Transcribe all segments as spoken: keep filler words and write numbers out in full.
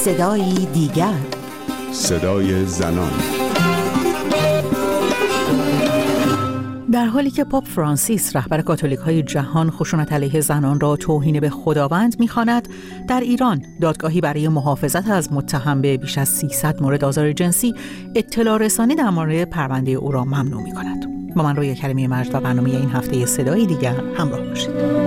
صدای دیگر، صدای زنان. در حالی که پاپ فرانسیس رهبر کاتولیک‌های جهان خشونت علیه زنان را توهین به خداوند می‌خواند، در ایران دادگاهی برای محافظت از متهم به بیش از سیصد مورد آزار جنسی اطلاع رسانی در مورد پرونده او را ممنوع می‌کند. با من رویا کریمی مجد و برنامه این هفته صدای دیگر همراه باشید.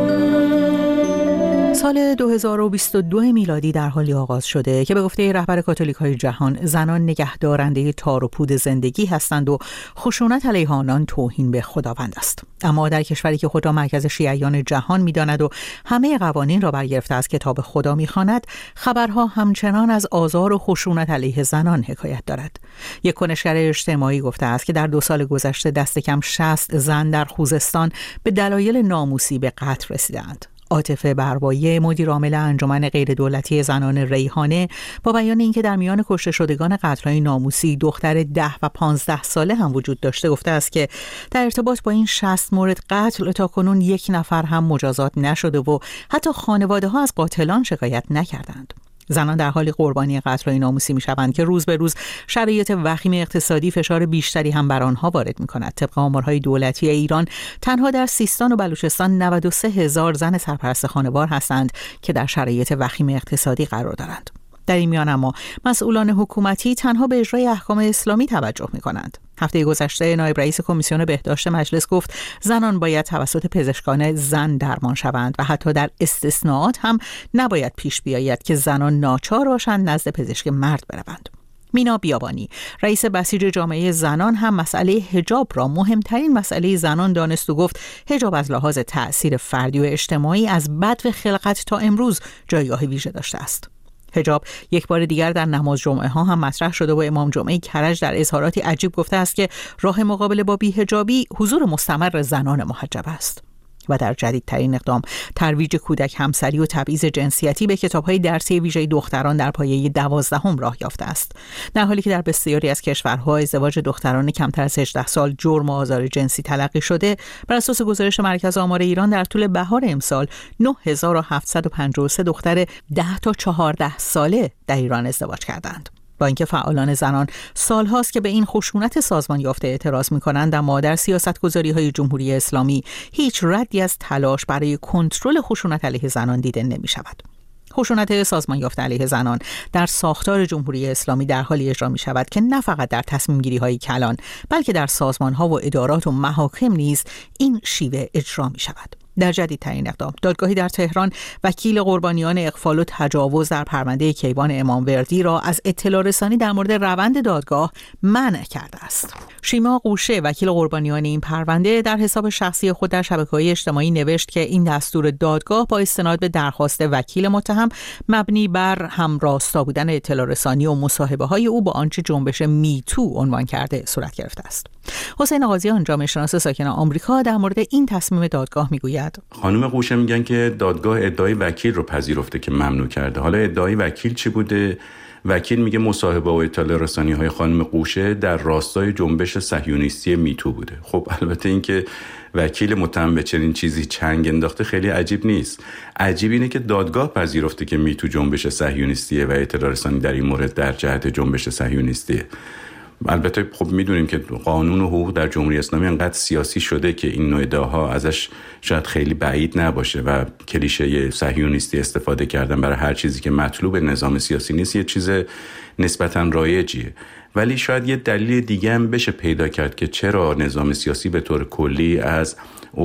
سال دو هزار و بیست و دو میلادی در حالی آغاز شده که به گفته رهبر کاتولیک‌های جهان زنان نگهدارنده تار و پود زندگی هستند و خشونت علیه آنان توهین به خداوند است. اما در کشوری که خود را مرکز شیعیان جهان می‌داند و همه قوانین را برگرفته از کتاب خدا می‌خواند، خبرها همچنان از آزار و خشونت علیه زنان حکایت دارد. یک کنشگر اجتماعی گفته است که در دو سال گذشته دست کم شصت زن در خوزستان به دلایل ناموسی به قتل رسیدند. عاطفه بربایی، مدیر عامل انجمن غیر دولتی زنان ریحانه، با بیان اینکه در میان کشته شدگان قتل‌های ناموسی دختر ده و پانزده ساله هم وجود داشته، گفته است که در ارتباط با این شصت مورد قتل تاکنون یک نفر هم مجازات نشده و حتی خانواده‌ها از قاتلان شکایت نکردند. زنان در حال قربانی قتل‌های ناموسی می‌شوند که روز به روز شرایط وخیم اقتصادی فشار بیشتری هم بر آنها وارد می‌کند. طبق آمارهای دولتی ایران تنها در سیستان و بلوچستان نود و سه هزار زن سرپرست خانوار هستند که در شرایط وخیم اقتصادی قرار دارند. در این میان اما مسئولان حکومتی تنها به اجرای احکام اسلامی توجه می‌کنند. هفته گذشته نایب رئیس کمیسیون بهداشت مجلس گفت زنان باید توسط پزشکان زن درمان شوند و حتی در استثناءات هم نباید پیش بیاید که زنان ناچار باشند نزد پزشک مرد بروند. مینا بیابانی، رئیس بسیج جامعه زنان، هم مسئله حجاب را مهمترین مسئله زنان دانست و گفت حجاب از لحاظ تأثیر فردی و اجتماعی از بدو خلقت تا امروز جایگاه ویژه داشته است. حجاب یک بار دیگر در نماز جمعه ها هم مطرح شده و امام جمعه کرج در اظهاراتی عجیب گفته است که راه مقابله با بی‌حجابی حضور مستمر زنان محجب است. و در جدیدترین اقدام ترویج کودک همسری و تبعیض جنسیتی به کتاب‌های درسی ویژه دختران در پایه دوازدهم راه یافته است. در حالی که در بسیاری از کشورها ازدواج دختران کمتر از هجده سال جرم و آزار جنسی تلقی شده، بر اساس گزارش مرکز آمار ایران در طول بهار امسال نه هزار و هفتصد و پنجاه و سه دختر ده تا چهارده ساله در ایران ازدواج کردند. با اینکه فعالان زنان سالهاست که به این خشونت سازمان یافته اعتراض می‌کنند، اما در سیاست‌گذاری‌های جمهوری اسلامی هیچ ردی از تلاش برای کنترل خشونت علیه زنان دیده نمی‌شود. خشونت سازمان یافته علیه زنان در ساختار جمهوری اسلامی در حالی اجرا می‌شود که نه فقط در تصمیم‌گیری‌های کلان، بلکه در سازمان‌ها و ادارات و محاکم نیز این شیوه اجرا می‌شود. در جدیدترین اقدام دادگاهی در تهران وکیل قربانیان اغفال و تجاوز در پرونده کیوان اماموردی را از اطلاع رسانی در مورد روند دادگاه منع کرده است. شیما قوشه، وکیل قربانیان این پرونده، در حساب شخصی خود در شبکه‌های اجتماعی نوشت که این دستور دادگاه با استناد به درخواست وکیل متهم مبنی بر همراستا بودن اطلاع رسانی و مصاحبه‌های او با آنچه جنبش میتو عنوان کرده صورت گرفته است. حسین قاضیان، جامعه شناس ساکن آمریکا، در مورد این تصمیم دادگاه میگوید خانم قوشه میگن که دادگاه ادعای وکیل رو پذیرفته که ممنوع کرده. حالا ادعای وکیل چی بوده؟ وکیل میگه مصاحبه و اطلاع رسانی های خانم قوشه در راستای جنبش صهیونیستی میتو بوده. خب البته این که وکیل متهم به چنین چیزی چنگ انداخته خیلی عجیب نیست. عجیب اینه که دادگاه پذیرفته که میتو جنبش صهیونیستیه و اطلاع رسانی در این مورد در جهت جنبش صهیونیستیه. البته خب میدونیم که قانون و حقوق در جمهوری اسلامی انقدر سیاسی شده که این نوع ادعاها ازش شاید خیلی بعید نباشه و کلیشه صهیونیستی استفاده کردن برای هر چیزی که مطلوب نظام سیاسی نیست یه چیز نسبتاً رایجیه. ولی شاید یه دلیل دیگه هم بشه پیدا کرد که چرا نظام سیاسی به طور کلی از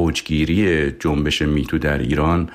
اوجگیری جنبش میتو در ایران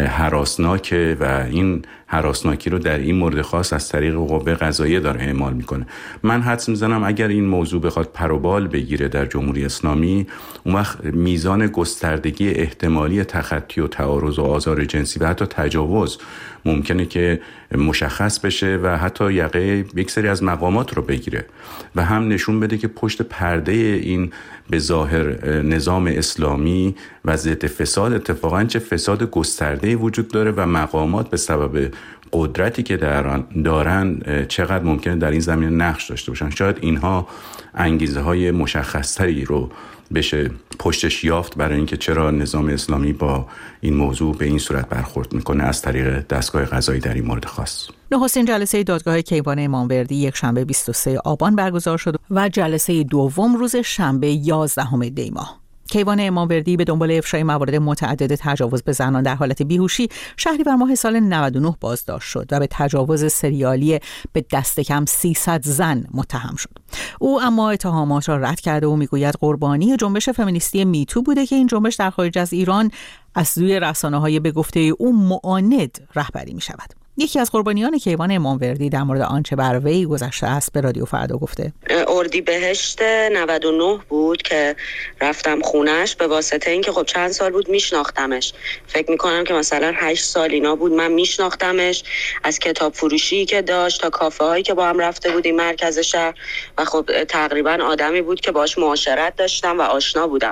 هراسناکه و این هراسناکی رو در این مورد خاص از طریق قوه قضاییه داره اعمال میکنه. من حدس میزنم اگر این موضوع بخواد پروبال بگیره در جمهوری اسلامی، اون وقت میزان گستردگی احتمالی تخطی و تعارض و آزار جنسی و حتی تجاوز ممکنه که مشخص بشه و حتی یقه یک سری از مقامات رو بگیره و هم نشون بده که پشت پرده این به ظاهر نظام اسلامی و ضد فساد اتفاقاً چه فساد گسترده وجود داره و مقامات به سبب قدرتی که دارن, دارن چقدر ممکنه در این زمینه نقش داشته باشن. شاید اینها انگیزه های مشخصتری رو بشه پشتش یافت برای اینکه چرا نظام اسلامی با این موضوع به این صورت برخورد میکنه از طریق دستگاه قضایی در این مورد خاص. نخستین جلسه دادگاه کیوان اماموردی یک شنبه بیست و سوم آبان برگزار شد و جلسه دوم روز شنبه یازدهم دی ماه. کیوان اماموردی به دنبال افشای موارد متعدد تجاوز به زنان در حالت بیهوشی شهریور ماه سال نود و نه بازداشت شد و به تجاوز سریالی به دست کم سیصد زن متهم شد. او اما اتهامات را رد کرده و میگوید قربانی جنبش فمینیستی میتو بوده که این جنبش در خارج از ایران از سوی رسانه‌های به گفته او معاند رهبری می‌شود. یکی از قربانیان کیوان اماموردی در مورد آنچه بر وی گذشته است به رادیو فردا گفته: اردیبهشت نود و نه بود که رفتم خونش به واسطه اینکه خب چند سال بود میشناختمش. فکر میکنم که مثلا هشت سال اینا بود من میشناختمش، از کتاب فروشی که داشت تا کافه هایی که با هم رفته بودیم مرکز شهر، و خب تقریبا آدمی بود که باهاش معاشرت داشتم و آشنا بودم.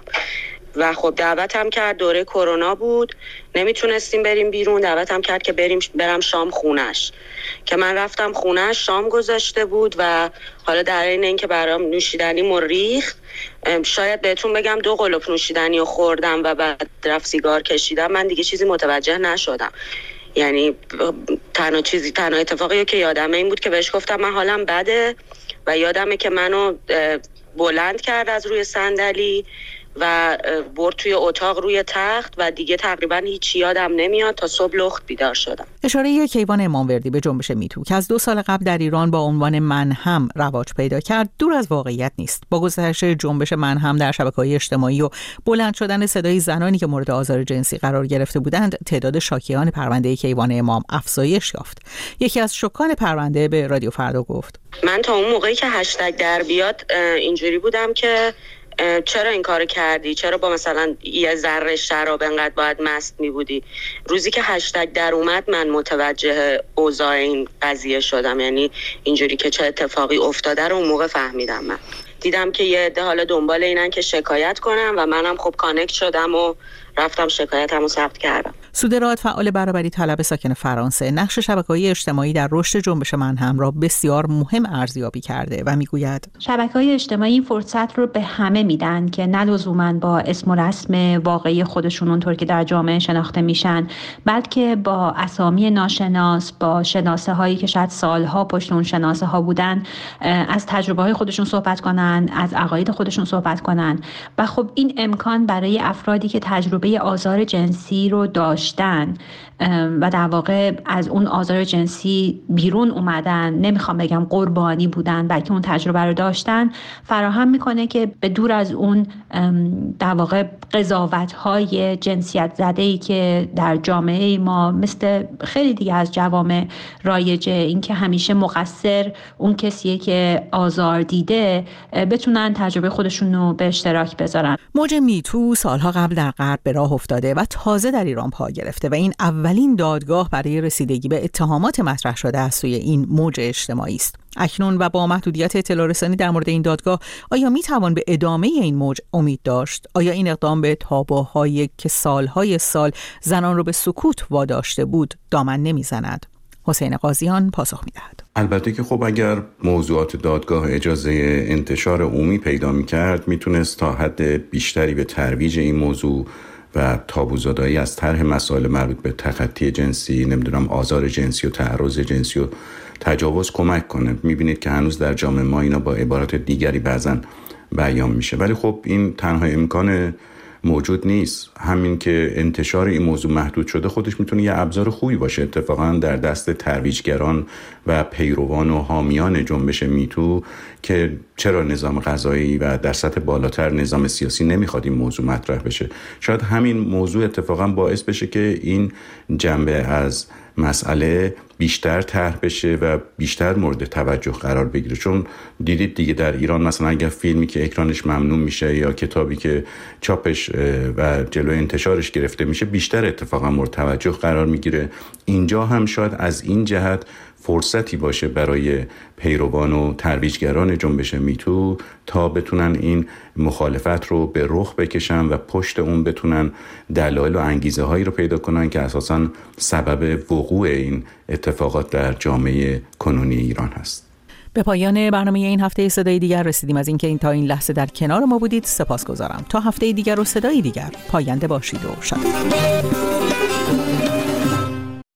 و خب دعوتم کرد، دوره کرونا بود، نمیتونستیم بریم بیرون، دعوتم کرد که بریم برم شام خونش، که من رفتم خونش، شام گذاشته بود و حالا در این اینکه برام نوشیدنی مریخت، شاید بهتون بگم دو قلوپ نوشیدنی رو خوردم و بعد رفت سیگار کشیدم. من دیگه چیزی متوجه نشدم. یعنی تنها چیزی تنها اتفاقی که یادمه این بود که بهش گفتم من حالم بده، و یادمه که منو بلند کرد از روی صندلی و برد توی اتاق روی تخت و دیگه تقریبا هیچ یادم نمیاد تا صبح لخت بیدار شدم. اشاره کیوان اماموردی به جنبش میتو که از دو سال قبل در ایران با عنوان من هم رواج پیدا کرد دور از واقعیت نیست. با گسترش جنبش من هم در شبکه‌های اجتماعی و بلند شدن صدای زنانی که مورد آزار جنسی قرار گرفته بودند، تعداد شاکیان پرونده کیوان امام افزایش یافت. یکی از شکان پرونده به رادیو فردا گفت: من تا اون موقعی که هشتگ در بیاد اینجوری بودم که چرا این کارو کردی؟ چرا با مثلا یه ذره شراب انقدر باید مست می بودی؟ روزی که هشتگ در اومد من متوجه اوضاع این قضیه شدم، یعنی اینجوری که چه اتفاقی افتاده رو اون موقع فهمیدم. من دیدم که یه عده حالا دنبال اینن که شکایت کنم و منم خب کانکت شدم و رفتم شکایتمو ثبت کردم. سودراد، فعال برابری طلب ساکن فرانسه، نقش شبکه‌های اجتماعی در رشد جنبش من هم را بسیار مهم ارزیابی کرده و میگوید شبکه‌های اجتماعی این فرصت رو به همه میدن که نه لزوماً با اسم و رسم واقعی خودشون اونطور که در جامعه شناخته میشن، بلکه با اسامی ناشناس، با شناسه هایی که شاید سالها پشت اون شناسه ها بودن، از تجربه های خودشون صحبت کنن، از عقاید خودشون صحبت کنن. و خب این امکان برای افرادی که تجربه آزار جنسی رو داشتن و در واقع از اون آزار جنسی بیرون اومدن، نمیخوام بگم قربانی بودن، بلکه اون تجربه رو داشتن، فراهم میکنه که به دور از اون در واقع قضاوت‌های جنسیت زده‌ای که در جامعه ما مثل خیلی دیگه از جوامع رایجه، این که همیشه مقصر اون کسیه که آزار دیده، بتونن تجربه خودشون رو به اشتراک بذارن. موج میتو سالها قبل در غرب به راه افتاده و تازه در ایران پا گرفته و این اولین دادگاه برای رسیدگی به اتهامات مطرح شده از سوی این موج اجتماعی است. اکنون و با محدودیت اطلاع رسانی در مورد این دادگاه، آیا می توان به ادامه این موج امید داشت؟ آیا این اقدام به تابوهایی که سالهای سال زنان رو به سکوت واداشته بود دامن نمیزند؟ حسین قاضیان پاسخ میدهد. البته که خب اگر موضوعات دادگاه اجازه انتشار عمومی پیدا میکرد، میتونست تا حد بیشتری به ترویج این موضوع و تابوزدایی از طرح مسائل مربوط به تخطی جنسی، نمیدونم آزار جنسی و تعرض جنسی و تجاوز کمک کنه. میبینید که هنوز در جامعه ما اینا با عبارات دیگری بعضن بیان میشه، ولی خب این تنها امکان موجود نیست. همین که انتشار این موضوع محدود شده خودش میتونه یه ابزار خوبی باشه. اتفاقا در دست ترویجگران و پیروان و حامیان جنبش میتو که چرا نظام قضایی و در سطح بالاتر نظام سیاسی نمیخواد این موضوع مطرح بشه، شاید همین موضوع اتفاقا باعث بشه که این جنبه از مسئله بیشتر طرح بشه و بیشتر مورد توجه قرار بگیره. چون دیدید دیگه در ایران مثلا اگر فیلمی که اکرانش ممنوع میشه یا کتابی که چاپش و جلوی انتشارش گرفته میشه بیشتر اتفاقا مورد توجه قرار میگیره. اینجا هم شاید از این جهت فرصتی باشه برای پیروان و ترویجگران جنبش میتو تا بتونن این مخالفت رو به رخ بکشن و پشت اون بتونن دلایل و انگیزه هایی رو پیدا کنن که اساساً سبب وقوع این اتفاقات در جامعه کنونی ایران هست. به پایان برنامه این هفته صدای دیگر رسیدیم. از اینکه این تا این لحظه در کنار ما بودید سپاسگزارم. تا هفته دیگر و صدای دیگر پاینده باشید و شاد.